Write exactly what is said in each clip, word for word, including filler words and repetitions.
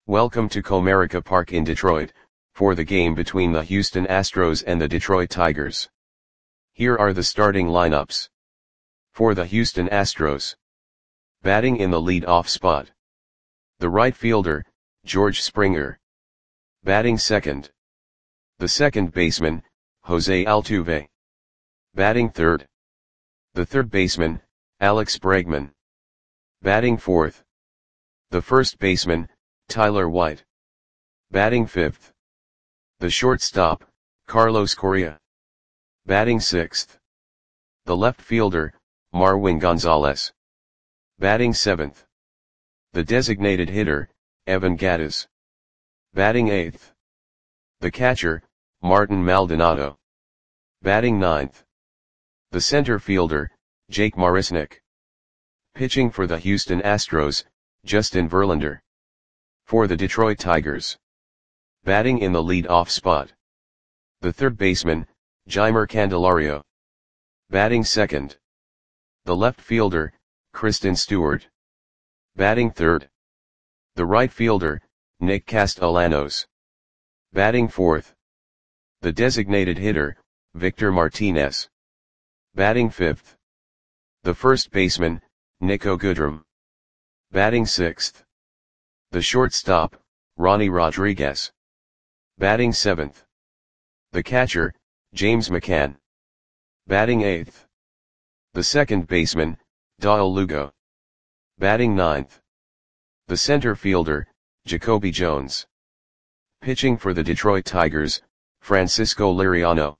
Welcome to Comerica Park in Detroit, for the game between the Houston Astros and the Detroit Tigers. Here are the starting lineups. For the Houston Astros. Batting in the lead-off spot. The right fielder, George Springer. Batting second. The second baseman, Jose Altuve. Batting third. The third baseman, Alex Bregman. Batting fourth. The first baseman, Tyler White. Batting fifth. The shortstop, Carlos Correa. Batting sixth. The left fielder, Marwin Gonzalez. Batting seventh. The designated hitter, Evan Gattis. Batting eighth. The catcher, Martin Maldonado. Batting ninth. The center fielder, Jake Marisnick. Pitching for the Houston Astros, Justin Verlander. For the Detroit Tigers. Batting in the lead-off spot. The third baseman, Jeimer Candelario. Batting second. The left fielder, Kristen Stewart. Batting third. The right fielder, Nick Castellanos. Batting fourth. The designated hitter, Victor Martinez. Batting fifth. The first baseman, Niko Goodrum. Batting sixth. The shortstop, Ronnie Rodriguez. Batting seventh. The catcher, James McCann. Batting eighth. The second baseman, Dale Lugo. Batting ninth. The center fielder, Jacoby Jones. Pitching for the Detroit Tigers, Francisco Liriano.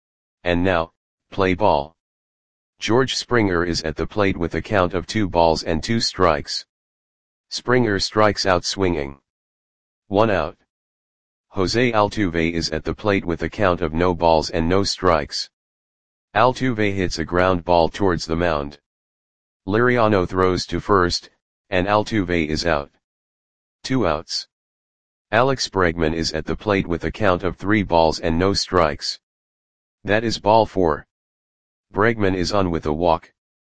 And now, play ball. George Springer is at the plate with a count of two balls and two strikes. Springer strikes out swinging. One out. Jose Altuve is at the plate with a count of no balls and no strikes. Altuve hits a ground ball towards the mound. Liriano throws to first, and Altuve is out. Two outs. Alex Bregman is at the plate with a count of three balls and no strikes. That is ball four. Bregman is on with a walk.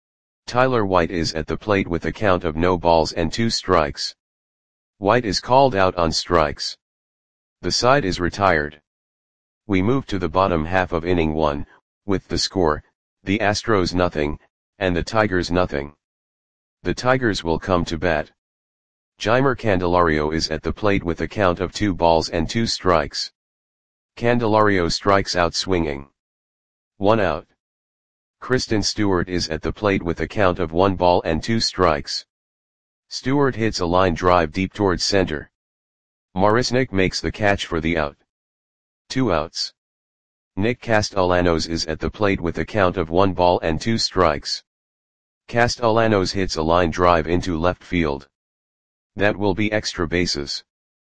Tyler White is at the plate with a count of no balls and two strikes. White is called out on strikes. The side is retired. We move to the bottom half of inning one, with the score, the Astros nothing, and the Tigers nothing. The Tigers will come to bat. Jeimer Candelario is at the plate with a count of two balls and two strikes. Candelario strikes out swinging. One out. Kristen Stewart is at the plate with a count of one ball and two strikes. Stewart hits a line drive deep towards center. Marisnick makes the catch for the out. Two outs. Nick Castellanos is at the plate with a count of one ball and two strikes. Castellanos hits a line drive into left field. That will be extra bases.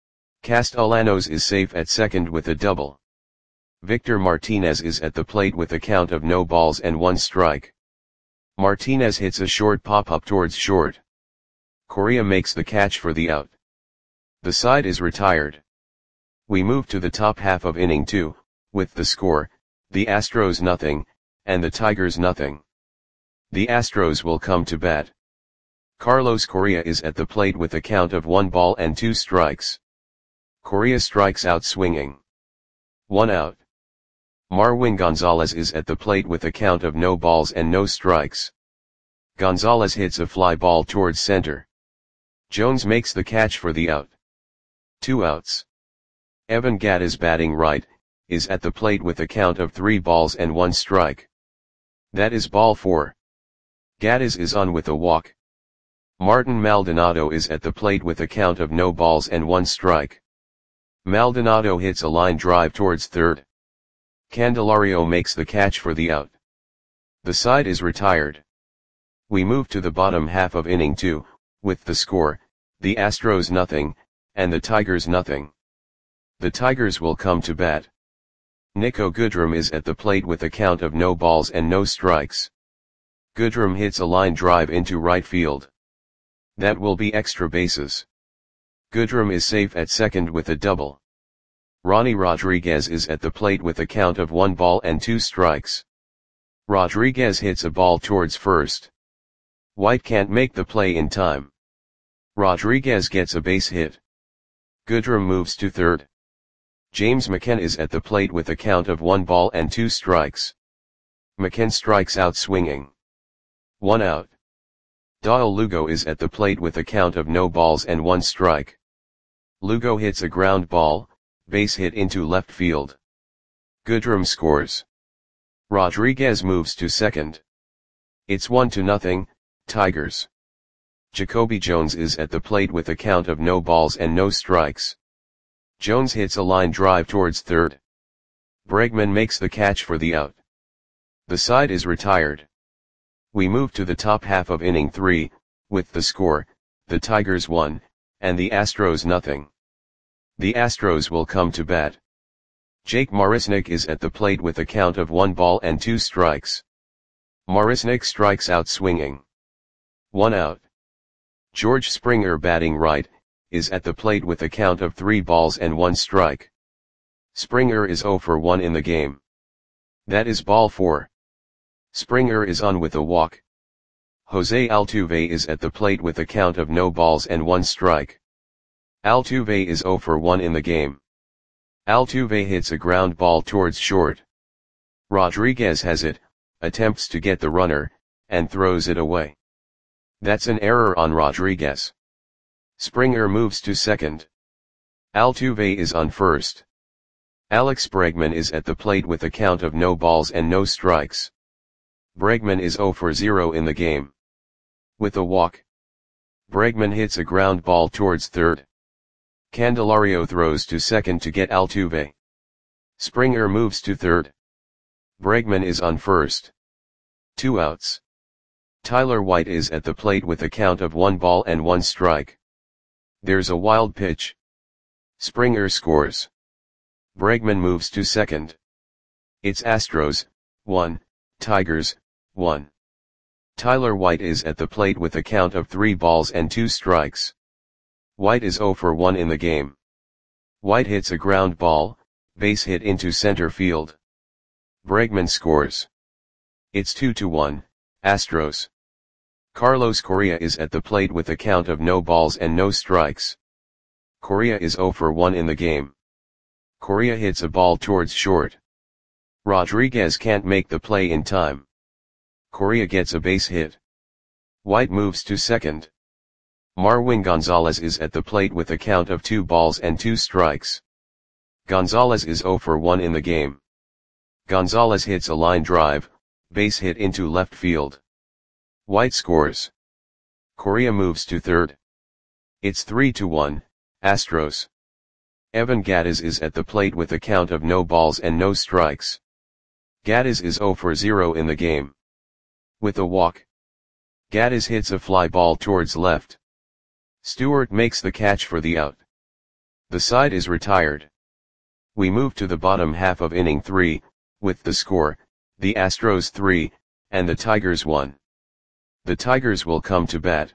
Castellanos is safe at second with a double. Victor Martinez is at the plate with a count of no balls and one strike. Martinez hits a short pop-up towards short. Correa makes the catch for the out. The side is retired. We move to the top half of inning two, with the score, the Astros nothing, and the Tigers nothing. The Astros will come to bat. Carlos Correa is at the plate with a count of one ball and two strikes. Correa strikes out swinging. One out. Marwin Gonzalez is at the plate with a count of no balls and no strikes. Gonzalez hits a fly ball towards center. Jones makes the catch for the out. Two outs. Evan Gattis, batting right, is at the plate with a count of three balls and one strike. That is ball four. Gattis is on with a walk. Martin Maldonado is at the plate with a count of no balls and one strike. Maldonado hits a line drive towards third. Candelario makes the catch for the out. The side is retired. We move to the bottom half of inning two, with the score, the Astros nothing, and the Tigers nothing. The Tigers will come to bat. Niko Goodrum is at the plate with a count of no balls and no strikes. Goodrum hits a line drive into right field. That will be extra bases. Goodrum is safe at second with a double. Ronnie Rodriguez is at the plate with a count of one ball and two strikes. Rodriguez hits a ball towards first. White can't make the play in time. Rodriguez gets a base hit. Goodrum moves to third. James McCann is at the plate with a count of one ball and two strikes. McCann strikes out swinging. One out. Doyle Lugo is at the plate with a count of no balls and one strike. Lugo hits a ground ball, base hit into left field. Goodrum scores. Rodriguez moves to second. It's one to nothing, Tigers. Jacoby Jones is at the plate with a count of no balls and no strikes. Jones hits a line drive towards third. Bregman makes the catch for the out. The side is retired. We move to the top half of inning three, with the score, the Tigers one, and the Astros nothing. The Astros will come to bat. Jake Marisnick is at the plate with a count of one ball and two strikes. Marisnick strikes out swinging. One out. George Springer, batting right, is at the plate with a count of three balls and one strike. Springer is zero for one in the game. That is ball four. Springer is on with a walk. Jose Altuve is at the plate with a count of no balls and one strike. Altuve is zero for one in the game. Altuve hits a ground ball towards short. Rodriguez has it, attempts to get the runner, and throws it away. That's an error on Rodriguez. Springer moves to second. Altuve is on first. Alex Bregman is at the plate with a count of no balls and no strikes. Bregman is zero for zero in the game. With a walk. Bregman hits a ground ball towards third. Candelario throws to second to get Altuve. Springer moves to third. Bregman is on first. Two outs. Tyler White is at the plate with a count of one ball and one strike. There's a wild pitch. Springer scores. Bregman moves to second. It's Astros, one, Tigers, one. Tyler White is at the plate with a count of three balls and two strikes. White is zero for one in the game. White hits a ground ball, base hit into center field. Bregman scores. It's two to one, Astros. Carlos Correa is at the plate with a count of no balls and no strikes. Correa is zero for one in the game. Correa hits a ball towards short. Rodriguez can't make the play in time. Correa gets a base hit. White moves to second. Marwin Gonzalez is at the plate with a count of two balls and two strikes. Gonzalez is zero for one in the game. Gonzalez hits a line drive, base hit into left field. White scores. Correa moves to third. It's three to one, Astros. Evan Gattis is at the plate with a count of no balls and no strikes. Gattis is zero for zero in the game. With a walk. Gattis hits a fly ball towards left. Stewart makes the catch for the out. The side is retired. We move to the bottom half of inning three, with the score, the Astros three, and the Tigers one. The Tigers will come to bat.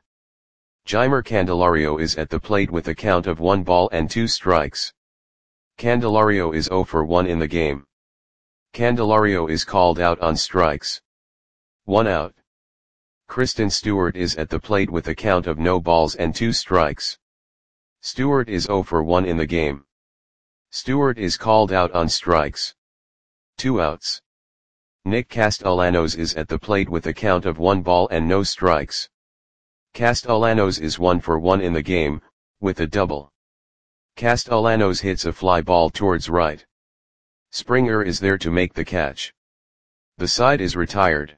Jeimer Candelario is at the plate with a count of one ball and two strikes. Candelario is zero for one in the game. Candelario is called out on strikes. One out. Kristen Stewart is at the plate with a count of no balls and two strikes. Stewart is zero for one in the game. Stewart is called out on strikes. Two outs. Nick Castellanos is at the plate with a count of one ball and no strikes. Castellanos is one for one in the game, with a double. Castellanos hits a fly ball towards right. Springer is there to make the catch. The side is retired.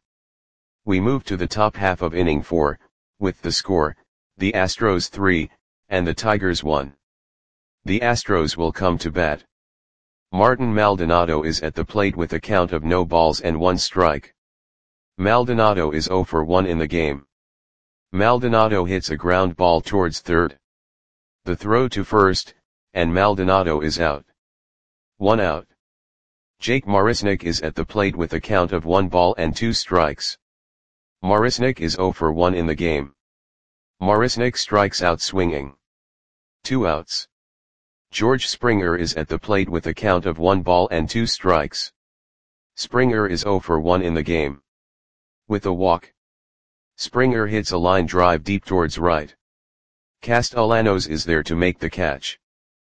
We move to the top half of inning four, with the score, the Astros three, and the Tigers one. The Astros will come to bat. Martin Maldonado is at the plate with a count of no balls and one strike. Maldonado is zero for one in the game. Maldonado hits a ground ball towards third. The throw to first, and Maldonado is out. One out. Jake Marisnick is at the plate with a count of one ball and two strikes. Marisnick is zero for one in the game. Marisnick strikes out swinging. Two outs. George Springer is at the plate with a count of one ball and two strikes. Springer is zero for one in the game. With a walk. Springer hits a line drive deep towards right. Castellanos is there to make the catch.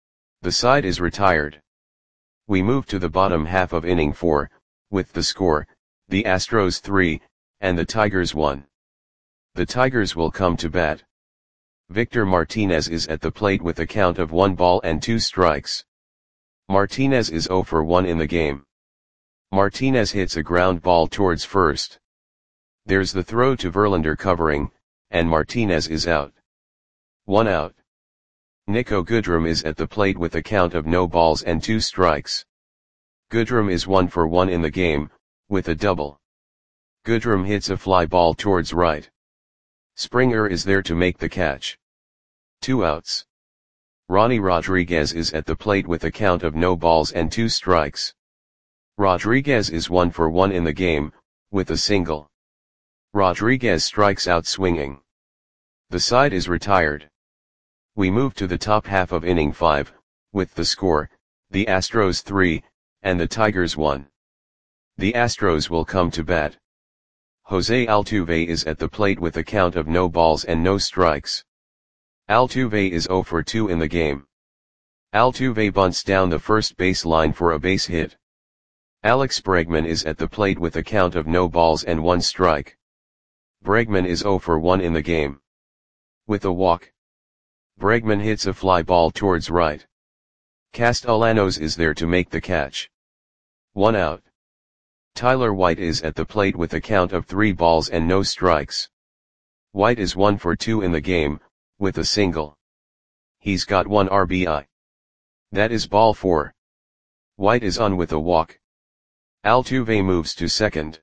The side is retired. We move to the bottom half of inning four, with the score, the Astros three, and the Tigers one. The Tigers will come to bat. Victor Martinez is at the plate with a count of one ball and two strikes. Martinez is zero for one in the game. Martinez hits a ground ball towards first. There's the throw to Verlander covering, and Martinez is out. One out. Niko Goodrum is at the plate with a count of no balls and two strikes. Goodrum is one for one in the game, with a double. Goodrum hits a fly ball towards right. Springer is there to make the catch. Two outs. Ronnie Rodriguez is at the plate with a count of no balls and two strikes. Rodriguez is one for one in the game, with a single. Rodriguez strikes out swinging. The side is retired. We move to the top half of inning five, with the score, the Astros three, and the Tigers one. The Astros will come to bat. Jose Altuve is at the plate with a count of no balls and no strikes. Altuve is zero for two in the game. Altuve bunts down the first base line for a base hit. Alex Bregman is at the plate with a count of no balls and one strike. Bregman is zero for one in the game. With a walk. Bregman hits a fly ball towards right. Castellanos is there to make the catch. One out. Tyler White is at the plate with a count of three balls and no strikes. White is one for two in the game, with a single. He's got one R B I. That is ball four. White is on with a walk. Altuve moves to second.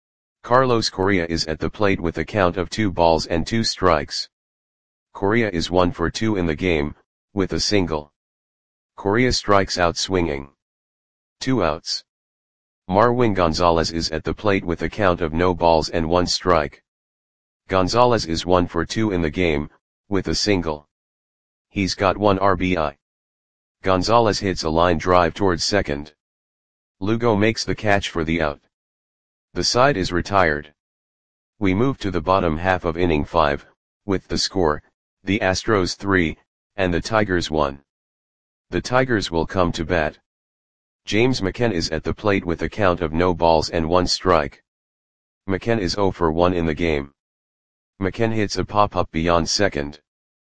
Carlos Correa is at the plate with a count of two balls and two strikes. Correa is one for two in the game, with a single. Correa strikes out swinging. Two outs. Marwin Gonzalez is at the plate with a count of no balls and one strike. Gonzalez is one for two in the game, with a single. He's got one R B I. Gonzalez hits a line drive towards second. Lugo makes the catch for the out. The side is retired. We move to the bottom half of inning five, with the score, the Astros three, and the Tigers one. The Tigers will come to bat. James McCann is at the plate with a count of no balls and one strike. McCann is zero for one in the game. McCann hits a pop-up beyond second.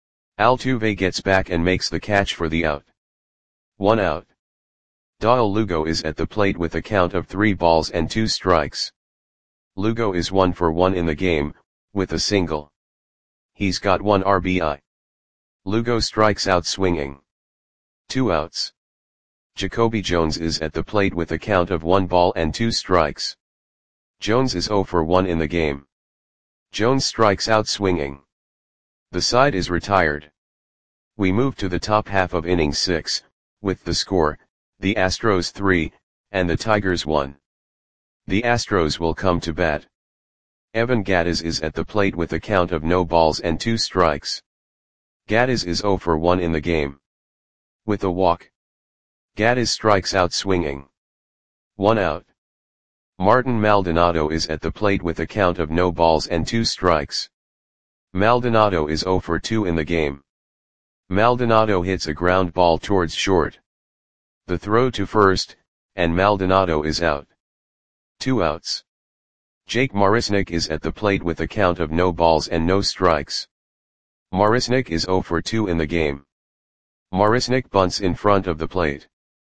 Altuve gets back and makes the catch for the out. One out. Dale Lugo is at the plate with a count of three balls and two strikes. Lugo is one for one in the game, with a single. He's got one R B I. Lugo strikes out swinging. Two outs. Jacoby Jones is at the plate with a count of one ball and two strikes. Jones is zero for one in the game. Jones strikes out swinging. The side is retired. We move to the top half of inning six, with the score, the Astros three, and the Tigers one. The Astros will come to bat. Evan Gattis is at the plate with a count of no balls and two strikes. Gattis is zero for one in the game. With a walk. Gattis strikes out swinging. One out. Martin Maldonado is at the plate with a count of no balls and two strikes. Maldonado is zero for two in the game. Maldonado hits a ground ball towards short. The throw to first, and Maldonado is out. Two outs. Jake Marisnick is at the plate with a count of no balls and no strikes. Marisnick is zero for two in the game. Marisnick bunts in front of the plate.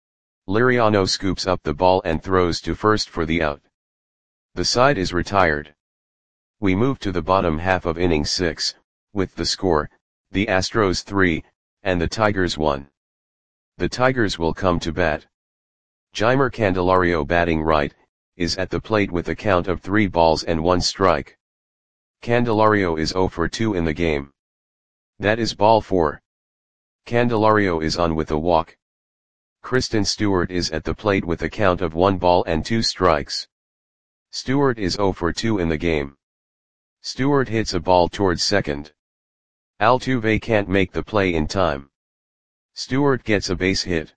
Liriano scoops up the ball and throws to first for the out. The side is retired. We move to the bottom half of inning six, with the score, the Astros three, and the Tigers one. The Tigers will come to bat. Jeimer Candelario, batting right, is at the plate with a count of three balls and one strike. Candelario is zero for two in the game. That is ball four. Candelario is on with a walk. Kristen Stewart is at the plate with a count of one ball and two strikes. Stewart is zero for two in the game. Stewart hits a ball towards second. Altuve can't make the play in time. Stewart gets a base hit.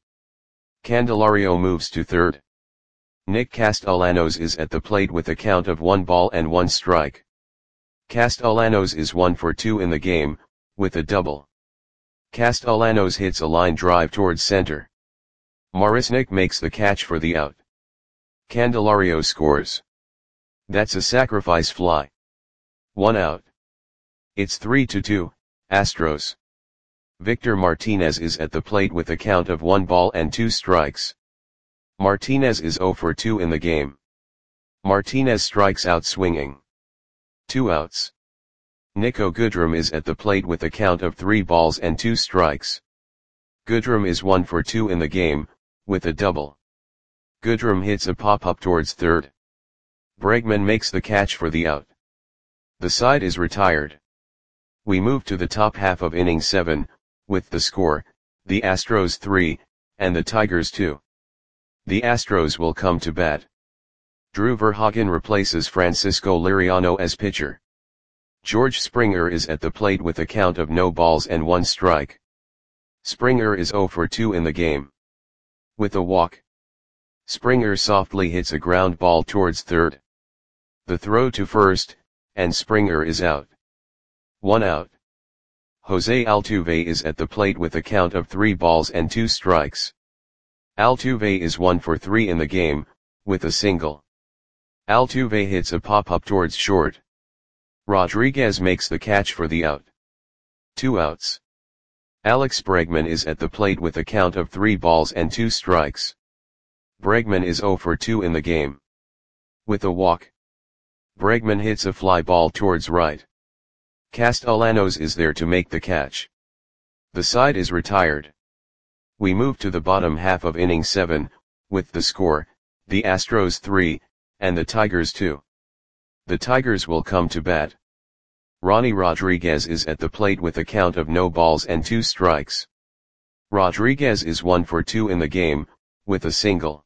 Candelario moves to third. Nick Castellanos is at the plate with a count of one ball and one strike. Castellanos is one for two in the game, with a double. Castellanos hits a line drive towards center. Marisnick makes the catch for the out. Candelario scores. That's a sacrifice fly. One out. It's three to two, Astros. Victor Martinez is at the plate with a count of one ball and two strikes. Martinez is zero for two in the game. Martinez strikes out swinging. Two outs. Nico Goodrum is at the plate with a count of three balls and two strikes. Goodrum is one for two in the game, with a double. Goodrum hits a pop-up towards third. Bregman makes the catch for the out. The side is retired. We move to the top half of inning seven, with the score, the Astros three, and the Tigers two. The Astros will come to bat. Drew Verhagen replaces Francisco Liriano as pitcher. George Springer is at the plate with a count of no balls and one strike. Springer is zero for two in the game. With a walk. Springer softly hits a ground ball towards third. The throw to first, and Springer is out. One out. Jose Altuve is at the plate with a count of three balls and two strikes. Altuve is one for three in the game, with a single. Altuve hits a pop-up towards short. Rodriguez makes the catch for the out. Two outs. Alex Bregman is at the plate with a count of three balls and two strikes. Bregman is zero for two in the game. With a walk. Bregman hits a fly ball towards right. Castellanos is there to make the catch. The side is retired. We move to the bottom half of inning seven, with the score, the Astros three, and the Tigers two. The Tigers will come to bat. Ronnie Rodriguez is at the plate with a count of no balls and two strikes. Rodriguez is one for two in the game, with a single.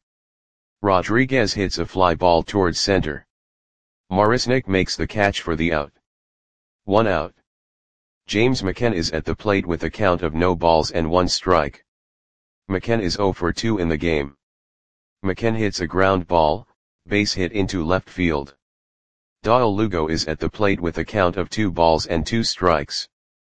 Rodriguez hits a fly ball towards center. Marisnick makes the catch for the out. One out. James McCann is at the plate with a count of no balls and one strike. McCann is zero for two in the game. McCann hits a ground ball, base hit into left field. Dale Lugo is at the plate with a count of two balls and two strikes.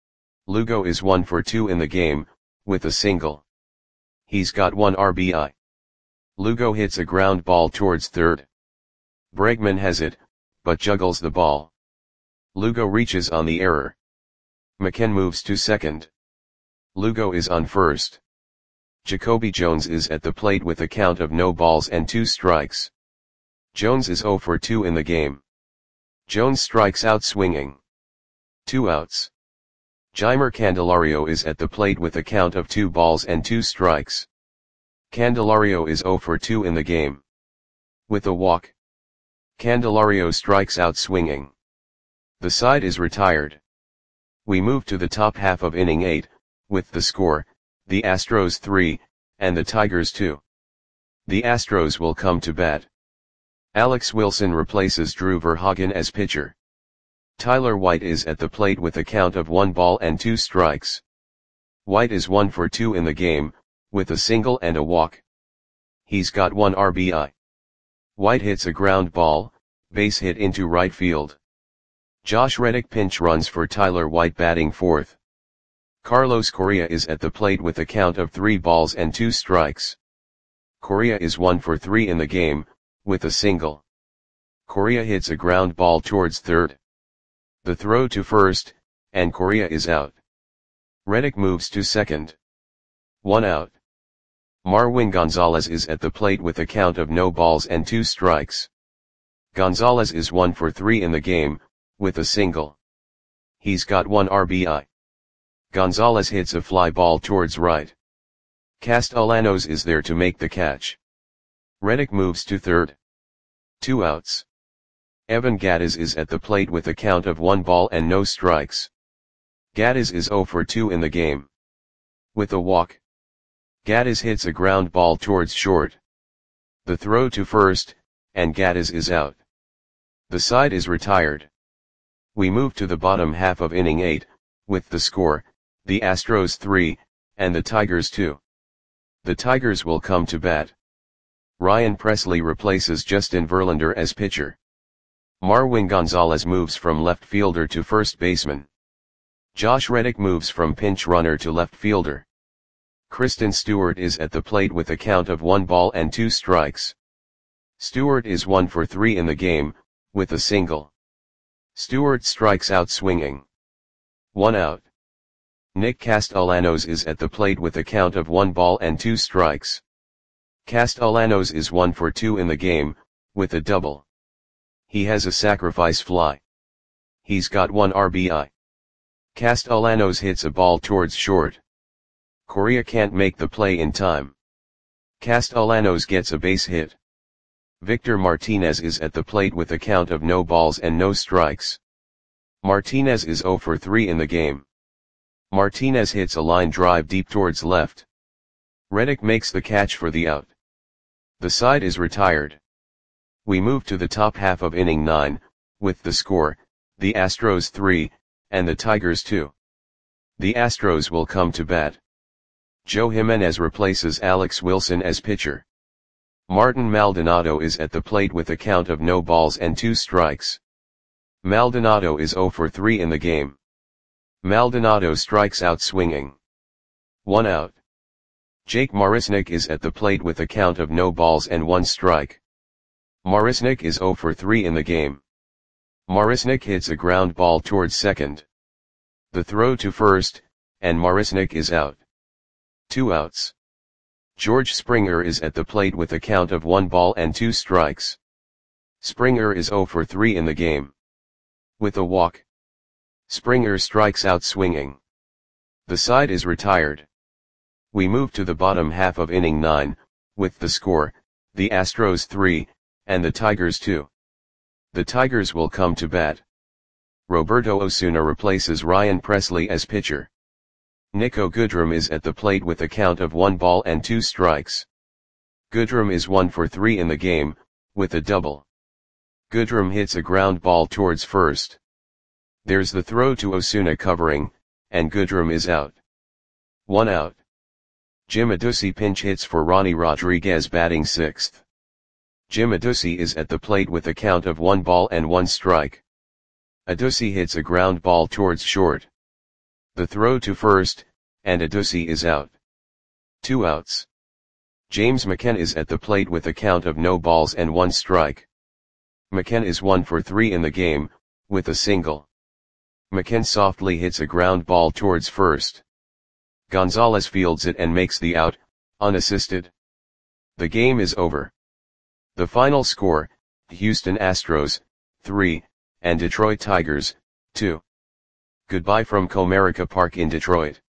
Lugo is one for two in the game, with a single. He's got one R B I. Lugo hits a ground ball towards third. Bregman has it, but juggles the ball. Lugo reaches on the error. McCann moves to second. Lugo is on first. Jacoby Jones is at the plate with a count of no balls and two strikes. Jones is zero for two in the game. Jones strikes out swinging. Two outs. Jeimer Candelario is at the plate with a count of two balls and two strikes. Candelario is zero for two in the game. With a walk. Candelario strikes out swinging. The side is retired. We move to the top half of inning eight, with the score, the Astros three, and the Tigers two. The Astros will come to bat. Alex Wilson replaces Drew Verhagen as pitcher. Tyler White is at the plate with a count of one ball and two strikes. White is one for two in the game, with a single and a walk. He's got one R B I. White hits a ground ball, base hit into right field. Josh Reddick pinch runs for Tyler White batting fourth. Carlos Correa is at the plate with a count of three balls and two strikes. Correa is one for three in the game, with a single. Correa hits a ground ball towards third. The throw to first, and Correa is out. Reddick moves to second. One out. Marwin Gonzalez is at the plate with a count of no balls and two strikes. Gonzalez is one for three in the game, with a single. He's got one R B I. Gonzalez hits a fly ball towards right. Castellanos is there to make the catch. Reddick moves to third. Two outs. Evan Gattis is at the plate with a count of one ball and no strikes. Gattis is zero for two in the game. With a walk. Gattis hits a ground ball towards short. The throw to first, and Gattis is out. The side is retired. We move to the bottom half of inning eight, with the score, the Astros three, and the Tigers two. The Tigers will come to bat. Ryan Presley replaces Justin Verlander as pitcher. Marwin Gonzalez moves from left fielder to first baseman. Josh Reddick moves from pinch runner to left fielder. Kristen Stewart is at the plate with a count of one ball and two strikes. Stewart is one for three in the game, with a single. Stewart strikes out swinging. One out. Nick Castellanos is at the plate with a count of one ball and two strikes. Castellanos is one for two in the game, with a double. He has a sacrifice fly. He's got one R B I. Castellanos hits a ball towards short. Correa can't make the play in time. Castellanos gets a base hit. Victor Martinez is at the plate with a count of no balls and no strikes. Martinez is zero for three in the game. Martinez hits a line drive deep towards left. Reddick makes the catch for the out. The side is retired. We move to the top half of inning nine, with the score, the Astros three, and the Tigers two. The Astros will come to bat. Joe Jimenez replaces Alex Wilson as pitcher. Martin Maldonado is at the plate with a count of no balls and two strikes. Maldonado is zero for three in the game. Maldonado strikes out swinging. One out. Jake Marisnick is at the plate with a count of no balls and one strike. Marisnick is zero for three in the game. Marisnick hits a ground ball towards second. The throw to first, and Marisnick is out. Two outs. George Springer is at the plate with a count of one ball and two strikes. Springer is zero for three in the game. With a walk. Springer strikes out swinging. The side is retired. We move to the bottom half of inning nine, with the score, the Astros three, and the Tigers two. The Tigers will come to bat. Roberto Osuna replaces Ryan Presley as pitcher. Nico Goodrum is at the plate with a count of one ball and two strikes. Goodrum is one for three in the game, with a double. Goodrum hits a ground ball towards first. There's the throw to Osuna covering, and Goodrum is out. One out. Jim Adduci pinch hits for Ronnie Rodriguez batting sixth. Jim Adduci is at the plate with a count of one ball and one strike. Adduci hits a ground ball towards short. The throw to first, and Adduci is out. Two outs. James McCann is at the plate with a count of no balls and one strike. McCann is one for three in the game, with a single. McCann softly hits a ground ball towards first. Gonzalez fields it and makes the out, unassisted. The game is over. The final score, Houston Astros, three, and Detroit Tigers, two. Goodbye from Comerica Park in Detroit.